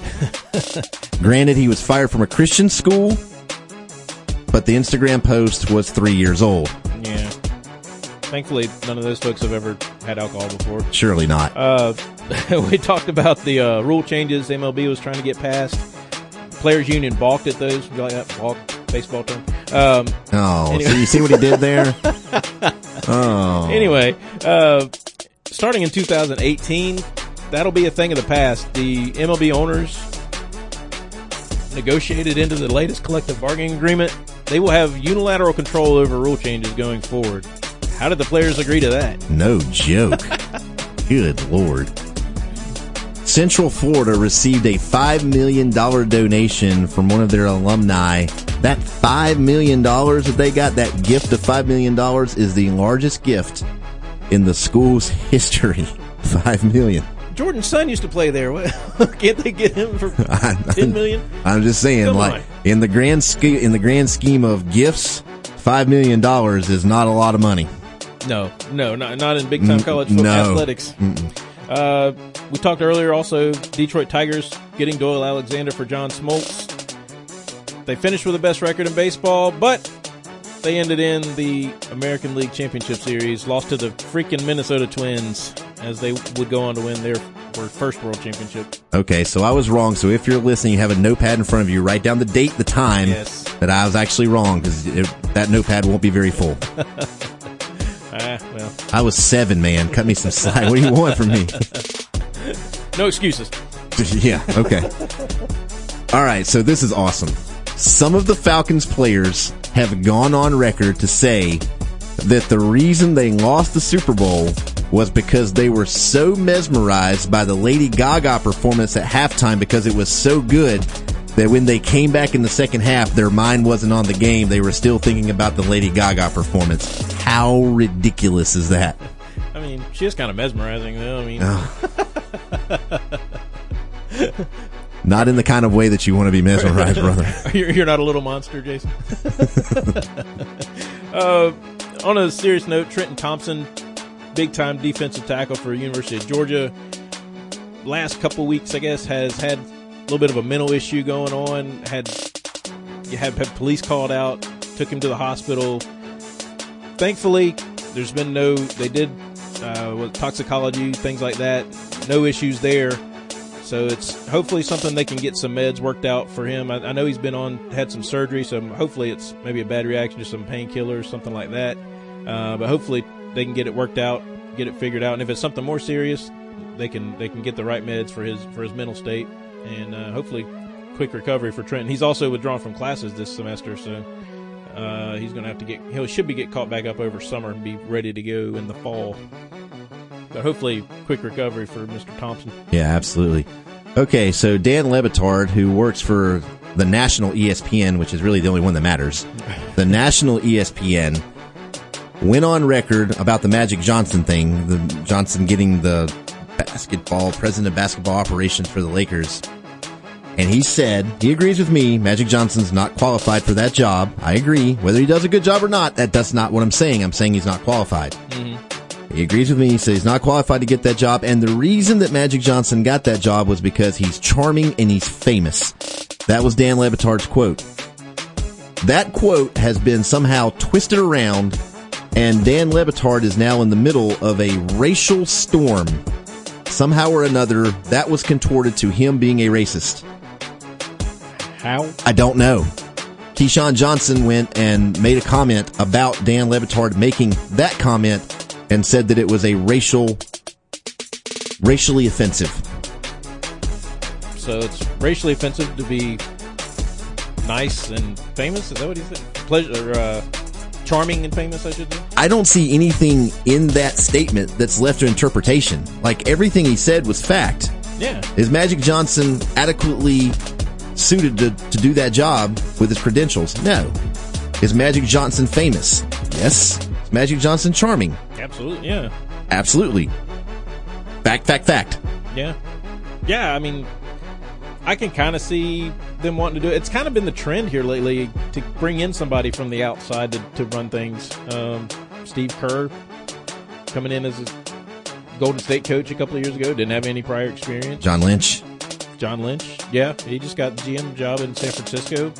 Granted, he was fired from a Christian school, but the Instagram post was 3 years old. Yeah. Thankfully, none of those folks have ever had alcohol before. Surely not. We talked about the rule changes MLB was trying to get passed. Players Union balked at those. You like that? Balk, baseball term. Anyway. So you see what he did there? Oh. Anyway, starting in 2018, that'll be a thing of the past. The MLB owners negotiated into the latest collective bargaining agreement. They will have unilateral control over rule changes going forward. How did the players agree to that? No joke. Good Lord. Central Florida received a $5 million donation from one of their alumni. That $5 million that they got, that gift of $5 million, is the largest gift in the school's history. $5 million. Jordan's son used to play there. Can't they get him for $10 million? I'm just saying, in the grand scheme of gifts, $5 million is not a lot of money. No, not in big time college football athletics. We talked earlier also, Detroit Tigers getting Doyle Alexander for John Smoltz. They finished with the best record in baseball, but they ended in the American League Championship Series, lost to the freaking Minnesota Twins as they would go on to win their first World Championship. Okay, so I was wrong. So if you're listening, you have a notepad in front of you. Write down the date, the time that I was actually wrong, because that notepad won't be very full. Well, I was 7, man. Cut me some slack. What do you want from me? No excuses. Yeah, okay. All right, so this is awesome. Some of the Falcons players have gone on record to say that the reason they lost the Super Bowl was because they were so mesmerized by the Lady Gaga performance at halftime, because it was so good that when they came back in the second half, their mind wasn't on the game. They were still thinking about the Lady Gaga performance. How ridiculous is that? I mean, she is kind of mesmerizing, though. I mean, not in the kind of way that you want to be mesmerized, brother. You're not a little monster, Jason. On a serious note, Trenton Thompson, big-time defensive tackle for University of Georgia. Last couple weeks, I guess, has had a little bit of a mental issue going on. Had police called out, took him to the hospital. Thankfully, there's been they did toxicology, things like that. No issues there. So it's hopefully something they can get some meds worked out for him. I know he's had some surgery, so hopefully it's maybe a bad reaction to some painkillers, something like that. But hopefully they can get it worked out, get it figured out. And if it's something more serious, they can get the right meds for his mental state, and hopefully quick recovery for Trenton. He's also withdrawn from classes this semester, so he's going to have to get caught back up over summer and be ready to go in the fall. But hopefully quick recovery for Mr. Thompson. Yeah, absolutely. Okay, so Dan Le Batard, who works for the national ESPN, which is really the only one that matters, the national ESPN, went on record about the Magic Johnson thing, the Johnson getting the president of basketball operations for the Lakers. And he said, he agrees with me, Magic Johnson's not qualified for that job. I agree. Whether he does a good job or not, that's not what I'm saying. I'm saying he's not qualified. Mm-hmm. He agrees with me. He says he's not qualified to get that job. And the reason that Magic Johnson got that job was because he's charming and he's famous. That was Dan Le Batard's quote. That quote has been somehow twisted around, and Dan Le Batard is now in the middle of a racial storm. Somehow or another, that was contorted to him being a racist. How? I don't know. Keyshawn Johnson went and made a comment about Dan Le Batard making that comment and said that it was a racially offensive. So it's racially offensive to be nice and famous? Is that what he said? Charming and famous, I should say? I don't see anything in that statement that's left to interpretation. Like, everything he said was fact. Yeah. Is Magic Johnson adequately suited to do that job with his credentials? No. Is Magic Johnson famous? Yes. Is Magic Johnson charming? Absolutely, yeah. Absolutely. Fact. Yeah. Yeah, I mean, I can kind of see them wanting to do it. It's kind of been the trend here lately to bring in somebody from the outside to run things. Steve Kerr coming in as a Golden State coach a couple of years ago, didn't have any prior experience. John Lynch, yeah, he just got the GM job in San Francisco.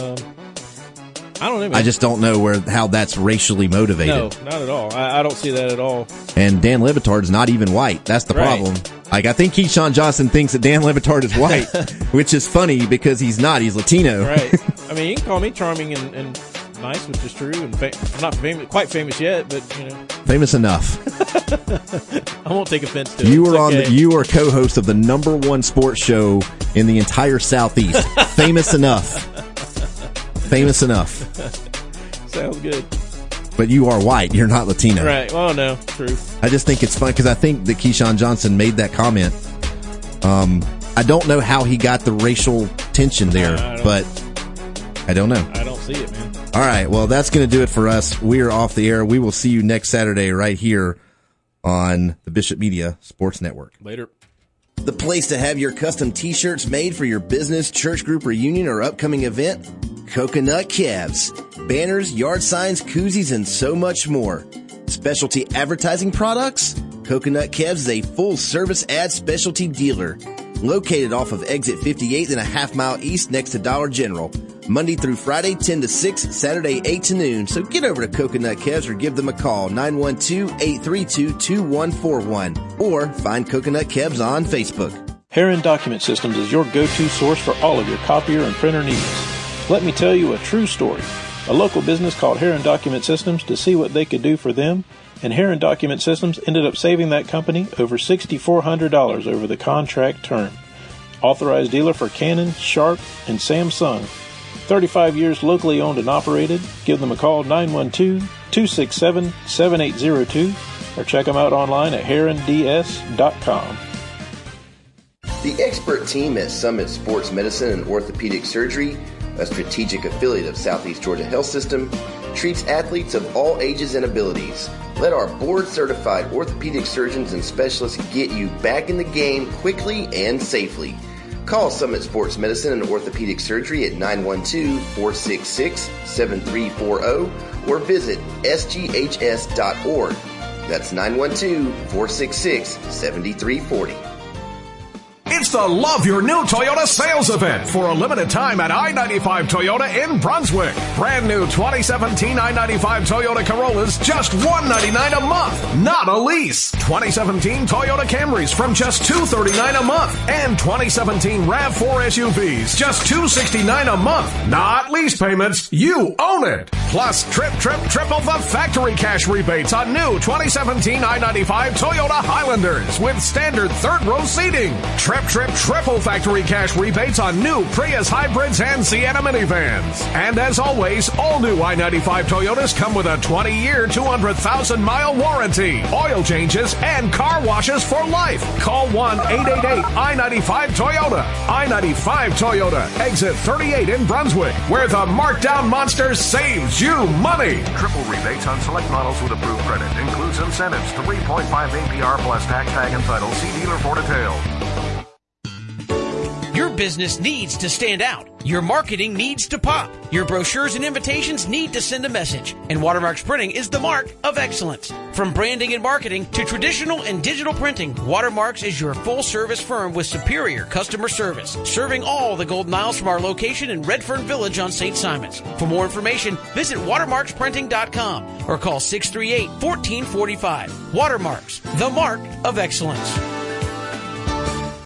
I don't know, man. I just don't know how that's racially motivated. No, not at all. I don't see that at all. And Dan Le Batard's not even white. That's the problem. Like, I think Keyshawn Johnson thinks that Dan Le Batard is white, which is funny because he's not. He's Latino. Right. I mean, you can call me charming and nice, which is true. And I'm not quite famous yet, but, you know. Famous enough. I won't take offense to it. You are co-host of the #1 sports show in the entire Southeast. Famous enough. Famous enough. Sounds good. But you are white. You're not Latino. Right. Well, no. True. I just think it's fun because I think that Keyshawn Johnson made that comment. I don't know how he got the racial tension there, but I don't know. I don't see it, man. All right. Well, that's going to do it for us. We are off the air. We will see you next Saturday right here on the Bishop Media Sports Network. Later. The place to have your custom t-shirts made for your business, church group, reunion, or upcoming event? Coconut Calves. Banners, yard signs, koozies, and so much more. Specialty advertising products? Coconut Calves is a full-service ad specialty dealer. Located off of exit 58 and a half mile east next to Dollar General. Monday through Friday, 10 to 6, Saturday, 8 to noon. So get over to Coconut Calves or give them a call, 912-832-2141. Or find Coconut Calves on Facebook. Heron Document Systems is your go-to source for all of your copier and printer needs. Let me tell you a true story. A local business called Heron Document Systems to see what they could do for them, and Heron Document Systems ended up saving that company over $6,400 over the contract term. Authorized dealer for Canon, Sharp, and Samsung. 35 years locally owned and operated. Give them a call, 912-267-7802, or check them out online at heronds.com. The expert team at Summit Sports Medicine and Orthopedic Surgery, a strategic affiliate of Southeast Georgia Health System, treats athletes of all ages and abilities. Let our board-certified orthopedic surgeons and specialists get you back in the game quickly and safely. Call Summit Sports Medicine and Orthopedic Surgery at 912-466-7340 or visit sghs.org. That's 912-466-7340. It's the Love Your New Toyota sales event for a limited time at I-95 Toyota in Brunswick. Brand new 2017 I-95 Toyota Corollas, just $199 a month, not a lease. 2017 Toyota Camrys from just $239 a month. And 2017 RAV4 SUVs, just $269 a month, not lease payments. You own it. Plus, triple the factory cash rebates on new 2017 I-95 Toyota Highlanders with standard third row seating. triple factory cash rebates on new Prius hybrids and Sienna minivans. And as always, all new I-95 Toyotas come with a 20-year, 200,000-mile warranty, oil changes, and car washes for life. Call 1-888-I-95-TOYOTA. I-95 Toyota, exit 38 in Brunswick, where the markdown monster saves you money. Triple rebates on select models with approved credit. Includes incentives, 3.5 APR plus tax, tag, and title. See dealer for details. Your business needs to stand out. Your marketing needs to pop. Your brochures and invitations need to send a message. And Watermark's Printing is the mark of excellence. From branding and marketing to traditional and digital printing, Watermarks is your full-service firm with superior customer service, serving all the Golden Isles from our location in Redfern Village on St. Simons. For more information, visit watermarksprinting.com or call 638-1445. Watermarks, the mark of excellence.